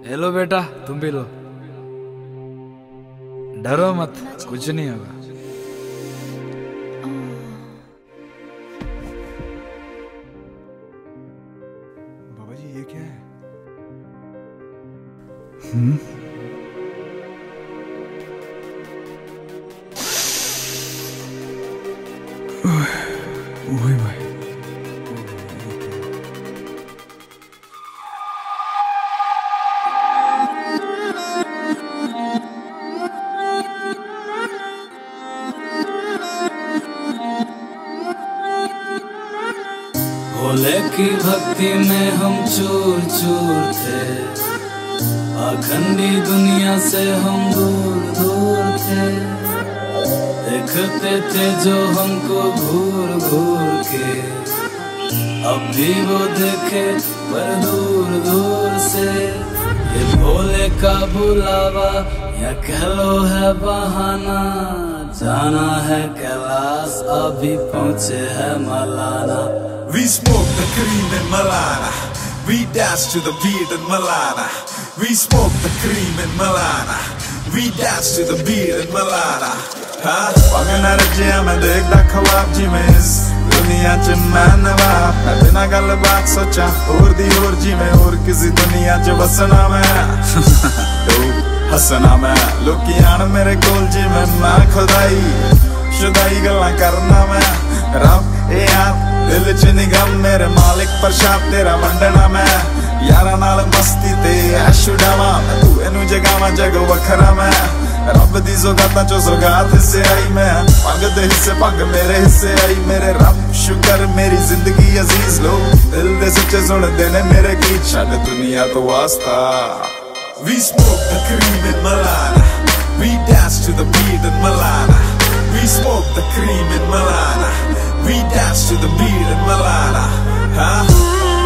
Hello बेटा, तुम भी लो। डरो मत, कुछ नहीं होगा। बाबा जी ये क्या है? ओए भाई, भोले की भक्ति में हम चूर चूर थे, अखंडी दुनिया से हम दूर दूर थे। देखते थे जो हमको घूर घूर के, अब भी वो देखे पर दूर दूर से। ये भोले का बुलावा या कह लो है बहाना, जाना है कैलाश अभी पहुँचे है Malana. We smoke the cream in Milana. We dance to the beat in Milana. We smoke the cream in Milana. We dance to the beat in Milana. हाँ, पगना रजिया मैं देखदा ख्वाब जी में इस दुनिया च मैं नवाब। मैं बिना गल बात सोचा और दी और जी में और किसी दुनिया च बसना मैं। हसना मैं लोकी आन मेरे कोल जी में मैं खुदाई शुदाई गल्ला करना मैं। रब ए यार दिल च निगम मेरे मालिक प्रशाद तेरा वंडना मैं। यारा नाल मस्ती ते ऐश उड़ावा तू एनू जगावा जग वखरा मैं। रब दी सौगातां चो सौगात हिस्से आई मैं, पग दे हिस्से पग मेरे हिस्से आई। मेरे रब शुक्र मेरी जिंदगी अजीज लो, दिल दे सच्चे सुनदे ने मेरे गीत छड्ड दुनिया तो वास्ता। We smoke the cream in Milana. We dance to the beat in Milana. We smoke the cream in Milana. We dance to the beat in Milana. Huh?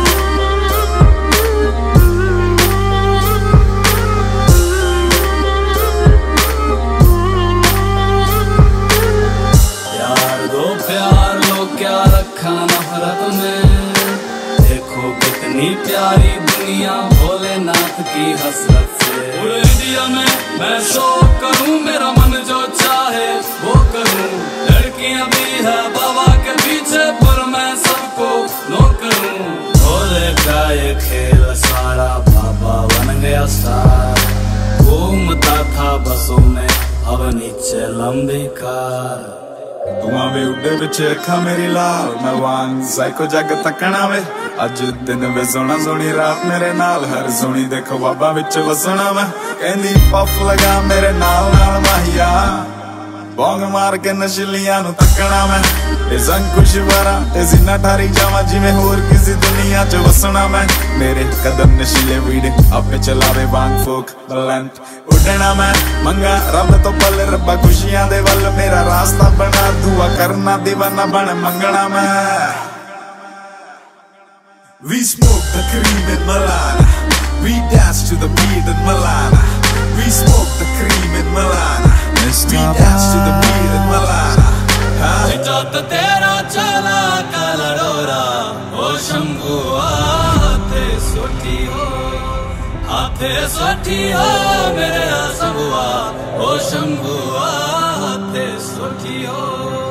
यार दो प्यार लो क्या रखा नफरत में, देखो कितनी प्यारी दुनिया भोलेनाथ की हसरत से। पूरे इंडिया में मैं शो करूं, मेरा मन जो चाहे वो करूं। लड़कियां भी है बाबा के पीछे पर मैं सबको नो करूं। भोले का ये खेल सारा बाबा बन गया स्टार, घूमता था बसों में अब नीचे लंबी कार। दुआ वे उड़े विच अखा मेरी लाल, मैं वांग साइको जग तकना वे। अज दिन वे सोना सोनी रात मेरे नाल, हर सोनी देखो बाबा विच वसना मैं। कहंदी पफ लगा मेरे नाल नाल माहिया, बोंग मार के नशलियां नू तकना मैं। ए संग खुश वारा ते जिन्ना ठारी जावा जिवें होर किसी दुनिया च वसना मैं। मेरे कदम नशीले वीड आपे चलावे वांग फोक बलंत उड़ना मैं। मंगा रब तो पल रब्बा खुशियां दे वल, मेरा रास्ता बना दुआ करना दीवाना बन मंगना मैं। We smoke the cream in Milana. We dance to the beat in Milana. We smoke the cream in Milana. We dance to the beat in Milana. जत तेरा चला काला डोरा, ओ शंभू हाथे सोठी हो, हाथे सोठी हो मेरे सबुआ। ओ शंभू हाथे सोठी हो।